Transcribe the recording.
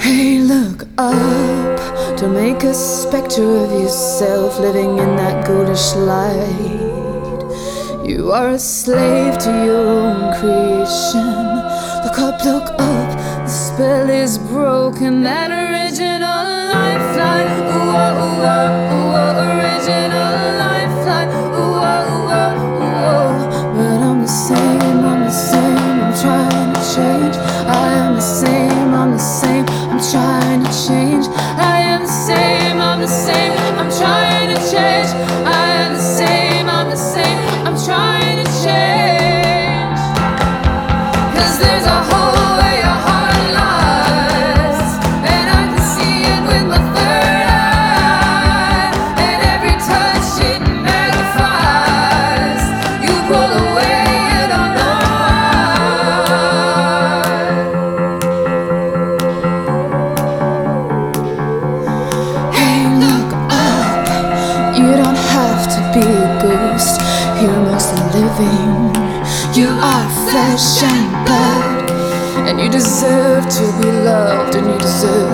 Hey, look up. Don't make a specter of yourself living in that ghoulish light. You are a slave to your own creation. Look up, look up. The spell is broken. That original lifeline. Ooh, oh, ooh, oh, ooh, oh, original lifeline. Ooh, oh, ooh, oh, ooh, oh. But I'm the same, I'm the same. I'm trying to change. I am the same, I'm the same. I'm trying to change. I am the same, I'm the same. I'm trying to change. I am the same, I'm the same. I'm trying to change. 'Cause there's a hole where your heart lies, and I can see it with my third eye. And every touch it magnifies. You pull away, you don't know why. Hey, look up. You don't have to be a ghost. You're mostly living. You are flesh and blood, and you deserve to be loved, and you deserve